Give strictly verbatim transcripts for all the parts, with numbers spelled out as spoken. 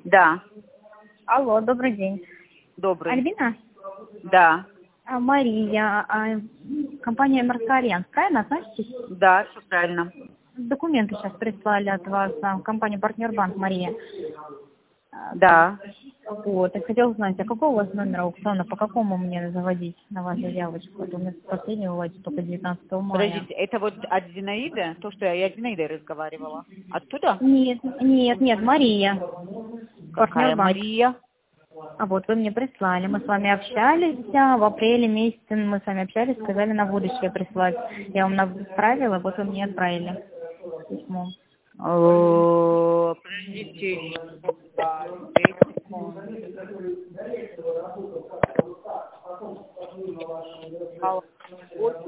Да, Алло, добрый день. добрый. Альбина? Да, А, Мария, а, компания «Морская Альянс», правильно относитесь? да, все правильно. Документы сейчас прислали от вас, а, компания «Партнер Банк», Мария. А, Да. Вот, я хотела узнать, а какой у вас номер аукциона, по какому мне заводить на вас заявочку? Это у меня последний выводит только девятнадцатого мая. Подождите, это вот от Зинаиды? То, что я, я с Зинаидой разговаривала. Оттуда? Нет, нет, нет, Мария. Какая «Партнер Банк». Мария? А вот вы мне прислали, мы с вами общались, а, в апреле месяце мы с вами общались, сказали на будущее прислать. Я вам отправила, вот вы мне отправили письмо. Э, Подождите, да, шесть секунд. А вот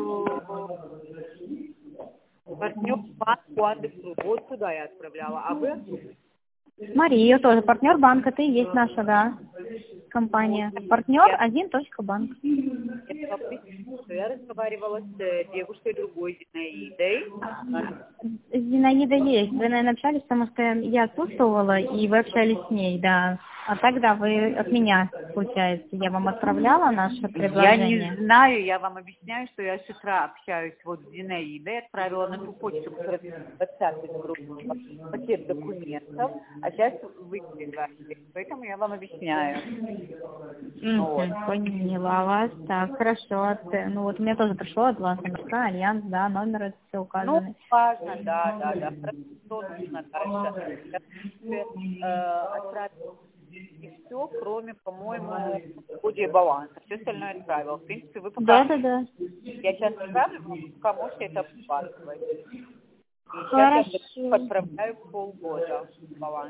партнер банку Андексу, вот туда я отправляла. А вы? Мария тоже, партнер банка, ты и есть наша, да, компания. Партнер Я, один точка банк. я, я разговаривала с э, девушкой другой Зинаидой. Зинаида есть, вы, наверное, общались, потому что я отсутствовала, и вы общались с ней, да. А тогда вы от меня, получается, я вам отправляла наше Я не предложение. знаю, я вам объясняю, что я с утра общаюсь вот с Зинаидой, отправила на ту почту, которая в WhatsApp загрузила пакет документов, а сейчас вы перезваниваете, поэтому я вам объясняю. Вот. Мгм, поняла вас. Так, хорошо. От, э, ну вот мне тоже пришло от вас МРК, Альянс, да, номер это все Ну, указаны. важно, да, да, да, хорошо, что нужно дальше. Я э, отправила и все, кроме, по-моему, входе баланса. Все остальное отправила. В принципе, вы Да, пока... да, да. Я сейчас отправлю, вы пока можете это обрабатывать. И сейчас я Хорошо. отправляю полгода баланс.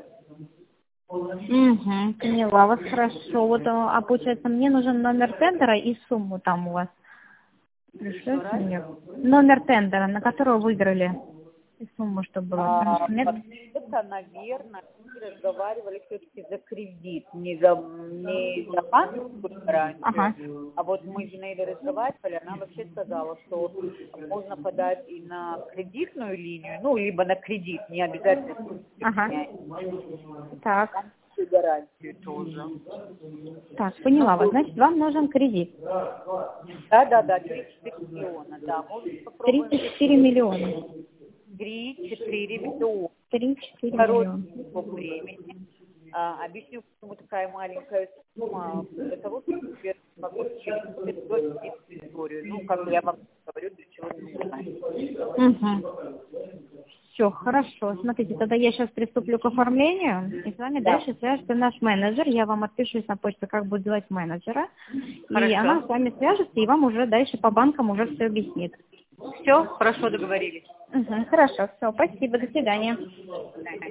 Угу, поняла вас, хорошо. Вот, а а получается, мне нужен номер тендера и сумму там у вас. Еще Пришлете раз. мне? Номер тендера, на которого выиграли. И сумму, чтобы была. Потому А, что нет... это, наверное, мы разговаривали все-таки за кредит, не за, не за банковскую Ага. гарантию. А вот мы с Зинаидой разговаривали, она вообще сказала, что можно подать и на кредитную линию, ну, либо на кредит, не обязательно Ага. менять, Так. и гарантию тоже. Так, Ну, поняла вас. Значит, вам нужен кредит. да, да, да, три-четыре миллиона, да, может попробуем тридцать четыре миллиона. три-четыре миллиона. три-четыре Второй миллиона. по времени. А, объясню, почему такая маленькая сумма. Для того, чтобы теперь могу через историю. Ну, как бы я вам говорю, для чего нужно. Угу. Все, хорошо. Смотрите, тогда я сейчас приступлю к оформлению, и с вами Да, дальше свяжется наш менеджер. Я вам отпишусь на почту, как будет звать менеджера. И она хорошо. с вами свяжется, и вам уже дальше по банкам уже все объяснит. Все, хорошо договорились. Угу, хорошо, все, спасибо, до свидания. Да.